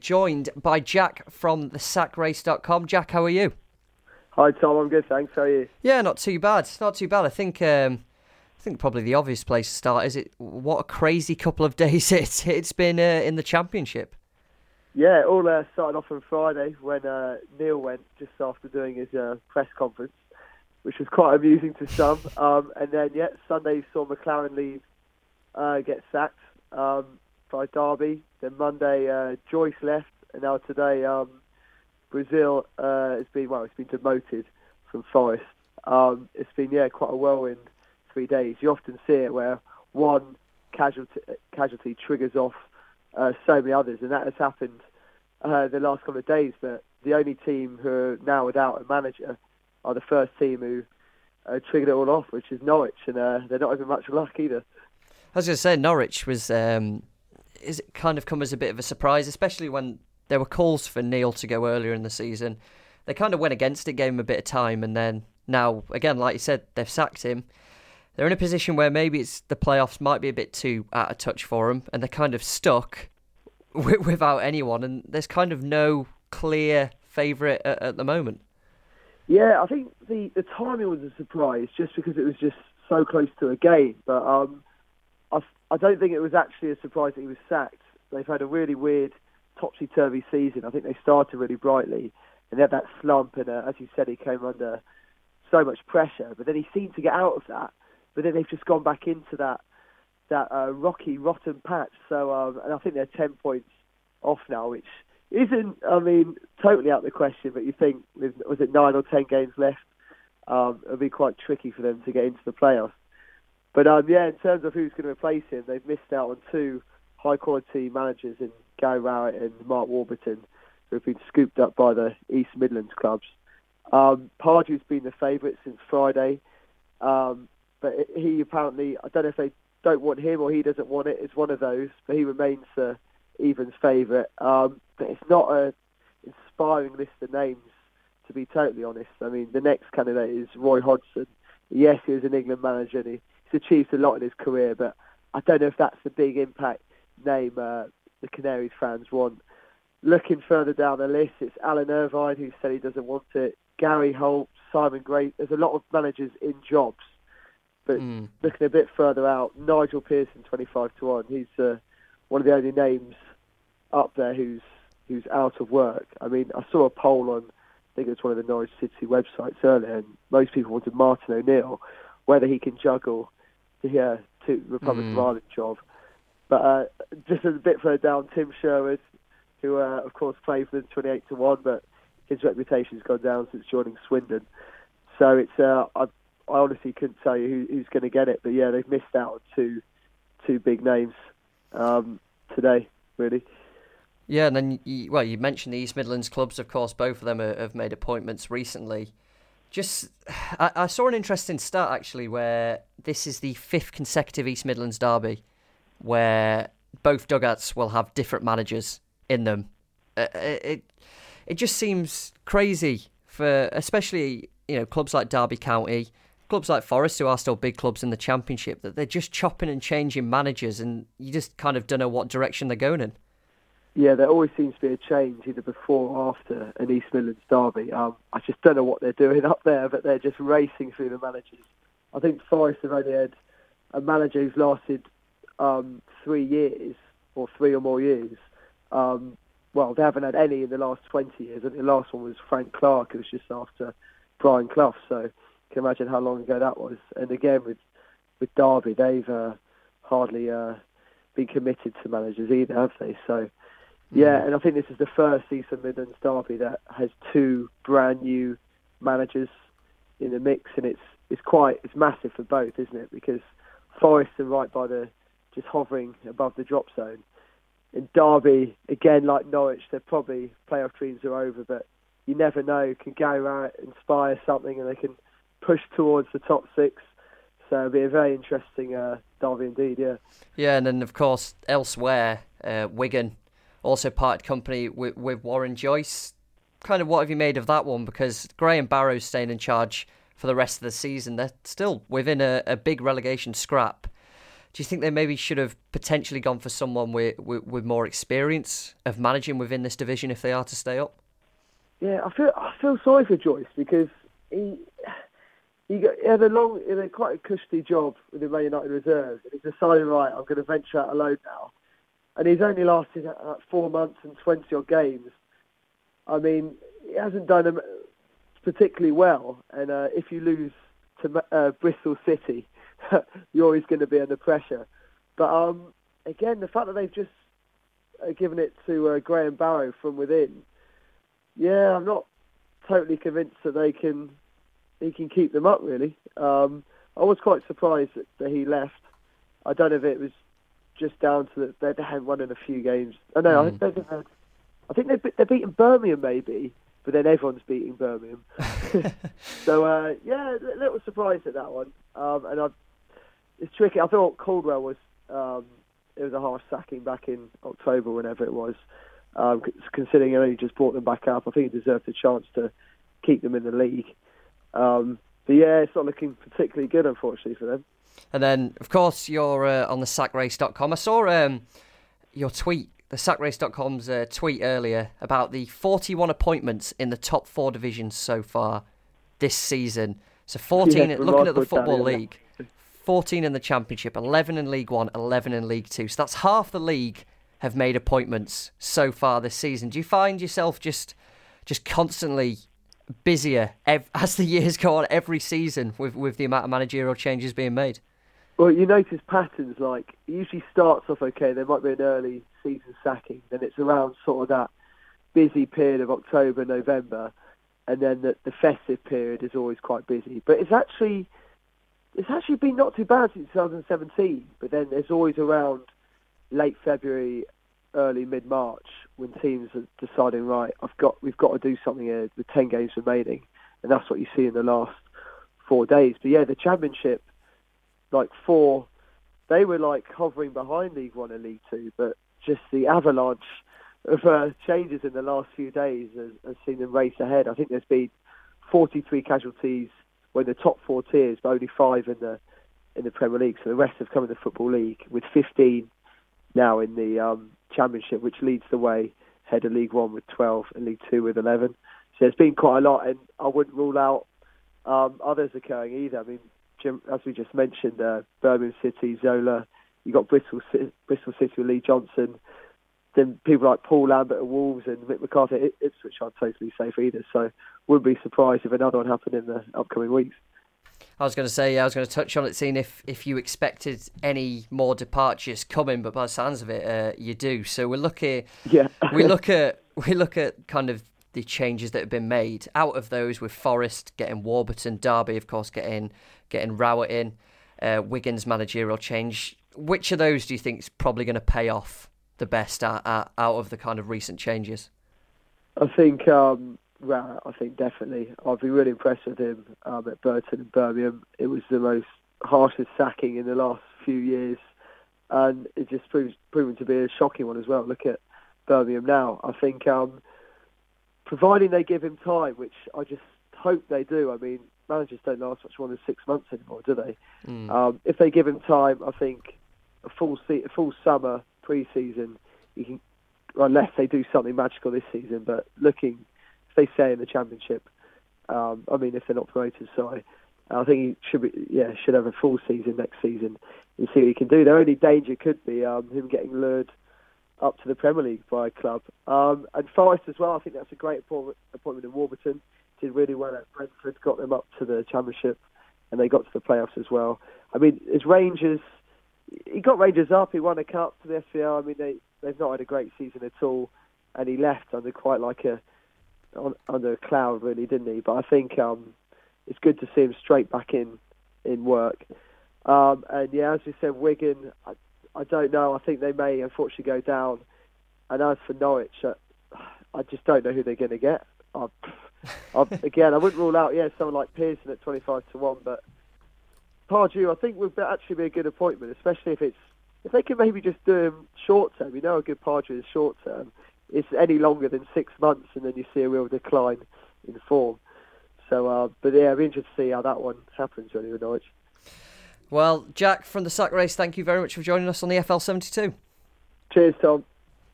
joined by Jack from thesackrace.com. Jack, how are you? Hi Tom, I'm good, thanks. How are you? Yeah, not too bad. Not too bad. I think probably the obvious place to start is what a crazy couple of days it's been in the championship. Yeah, all started off on Friday when Neil went just after doing his press conference, which was quite amusing to some. And then Sunday saw McLaren leave, get sacked by Derby. Then Monday Joyce left, and now today Brazil has been demoted from Forest. It's been quite a whirlwind 3 days. You often see it where one casualty triggers off so many others, and that has happened the last couple of days. But the only team who are now without a manager are the first team who triggered it all off, which is Norwich, and they're not having much luck either. I was going to say Norwich was is it kind of come as a bit of a surprise, especially when there were calls for Neil to go earlier in the season. They kind of went against it, gave him a bit of time, and then now, again, like you said, they've sacked him. They're in a position where maybe it's the playoffs might be a bit too out of touch for them, and they're kind of stuck without anyone, and there's kind of no clear favourite at the moment. Yeah, I think the timing was a surprise just because it was just so close to a game, but I don't think it was actually a surprise that he was sacked. They've had a really weird topsy-turvy season. I think they started really brightly and they had that slump, and as you said, he came under so much pressure, but then he seemed to get out of that, but then they've just gone back into that rocky, rotten patch. So, and I think they're 10 points off now, which isn't, totally out of the question, but you think, was it 9 or 10 games left? It'll be quite tricky for them to get into the playoffs. But in terms of who's going to replace him, they've missed out on two high-quality managers in Gary Rowett and Mark Warburton, who have been scooped up by the East Midlands clubs. Pardew's been the favourite since Friday, but he apparently, I don't know if they don't want him or he doesn't want it, it's one of those, but he remains Even's favourite. But it's not an inspiring list of names, to be totally honest. I mean, the next candidate is Roy Hodgson. Yes, he was an England manager and he's achieved a lot in his career, but I don't know if that's the big impact name the Canaries fans want. Looking further down the list, it's Alan Irvine, who said he doesn't want it. Gary Holt, Simon Gray. There's a lot of managers in jobs. But looking a bit further out, Nigel Pearson, 25-1. He's one of the only names up there who's out of work. I mean, I saw a poll on, I think it was one of the Norwich City websites earlier, and most people wanted Martin O'Neill, whether he can juggle the Republic of Ireland job. But just a bit further down, Tim Sherwood, who of course played for them 28-1, but his reputation's gone down since joining Swindon. So it's I honestly couldn't tell you who's going to get it, but yeah, they've missed out on two big names today, really. Yeah, and then you mentioned the East Midlands clubs. Of course, both of them have made appointments recently. I saw an interesting stat actually, where this is the 5th consecutive East Midlands derby where both dugouts will have different managers in them. It just seems crazy for especially clubs like Derby County, clubs like Forest, who are still big clubs in the Championship, that they're just chopping and changing managers, and you just kind of don't know what direction they're going in. Yeah, there always seems to be a change either before or after an East Midlands derby. I just don't know what they're doing up there, but they're just racing through the managers. I think Forest have only had a manager who's lasted 3 years, or 3 or more years. Well, they haven't had any in the last 20 years. I think the last one was Frank Clark, who was just after Brian Clough, so you can imagine how long ago that was. And again, with Derby, they've hardly been committed to managers either, have they? So, yeah, and I think this is the first Eastern Midlands derby that has 2 brand new managers in the mix, and it's massive for both, isn't it? Because Forest are right by just hovering above the drop zone. In Derby, again, like Norwich, they're probably playoff dreams are over, but you never know. Can Gary Rowett inspire something and they can push towards the top 6? So it'll be a very interesting derby indeed, yeah. Yeah, and then, of course, elsewhere, Wigan also parted company with Warren Joyce. Kind of what have you made of that one? Because Graham Barrow's staying in charge for the rest of the season. They're still within a big relegation scrap. Do you think they maybe should have potentially gone for someone with more experience of managing within this division if they are to stay up? Yeah, I feel sorry for Joyce because he had quite a cushy job with the Man United reserves, and he's decided, right, I'm going to venture out alone now. And he's only lasted 4 months and 20 odd games. I mean, he hasn't done them particularly well, and if you lose to Bristol City, you're always going to be under pressure. But again, the fact that they've just given it to Graham Barrow from within, yeah, I'm not totally convinced that he can keep them up, really. I was quite surprised that he left. I don't know if it was just down to that they hadn't won in a few games. I know. I think they're beating Birmingham maybe, but then everyone's beating Birmingham. So yeah, a little surprised at that one. It's tricky. I thought Caldwell was it was a harsh sacking back in October, whenever it was. Considering he only just brought them back up, I think he deserved a chance to keep them in the league. But yeah, it's not looking particularly good, unfortunately, for them. And then, of course, you're on the sackrace.com. I saw your tweet, the sackrace.com's tweet earlier about the 41 appointments in the top 4 divisions so far this season. So 14, looking at the Football League, 14 in the Championship, 11 in League One, 11 in League Two. So that's half the league have made appointments so far this season. Do you find yourself just constantly busier as the years go on every season with the amount of managerial changes being made? Well, you notice patterns, like it usually starts off okay, there might be an early season sacking, then it's around sort of that busy period of October, November, and then the festive period is always quite busy. But it's actually been not too bad since 2017, but then there's always around late February, early mid-March when teams are deciding, right, we've got to do something here with 10 games remaining, and that's what you see in the last 4 days. But yeah, the Championship, they were like hovering behind League One and League Two, but just the avalanche of changes in the last few days has seen them race ahead. I think there's been 43 casualties when the top 4 tiers, but only 5 in the Premier League. So the rest have come in the Football League, with 15 now in the Championship, which leads the way ahead of League One with 12 and League Two with 11. So it's been quite a lot, and I wouldn't rule out others occurring either. I mean, as we just mentioned, Birmingham City, Zola, you got Bristol City with Lee Johnson, then people like Paul Lambert at Wolves and Mick McCarthy at Ipswich aren't totally safe either. So wouldn't be surprised if another one happened in the upcoming weeks. I was going to touch on it, seeing if you expected any more departures coming, but by the sounds of it, you do. So we look at kind of the changes that have been made. Out of those, with Forest getting Warburton, Derby, of course, getting Rowett in, Wigan's managerial change. Which of those do you think is probably going to pay off the best out of the kind of recent changes? I think Rowett, I think definitely. I've been really impressed with him at Burton and Birmingham. It was the most harshest sacking in the last few years, and it just proven to be a shocking one as well. Look at Birmingham now. I think providing they give him time, which I just hope they do. I mean, managers don't last much more than 6 months anymore, do they? If they give him time, I think a full summer pre-season, you can, unless they do something magical this season. But if they stay in the Championship, I mean, if they're not promoted, sorry, I think he should have a full season next season and see what he can do. Their only danger could be him getting lured up to the Premier League by a club. And Forest as well, I think that's a great appointment in Warburton. Did really well at Brentford, got them up to the Championship, and they got to the playoffs as well. I mean, as Rangers, he got Rangers up, he won a cup for the SVR. I mean, they've not had a great season at all, and he left under quite like under a cloud, really, didn't he? But I think it's good to see him straight back in work. And yeah, as you said, Wigan, I don't know. I think they may unfortunately go down. And as for Norwich, I just don't know who they're going to get. Again, I wouldn't rule out someone like Pearson at 25-1, but Pardew I think would actually be a good appointment, especially if they can maybe just do him short term. You know how good Pardew is short term. It's any longer than 6 months, and then you see a real decline in form. So, but yeah, I'd be interested to see how that one happens really with Norwich. Well, Jack from the Sack Race, thank you very much for joining us on the FL72. Cheers, Tom.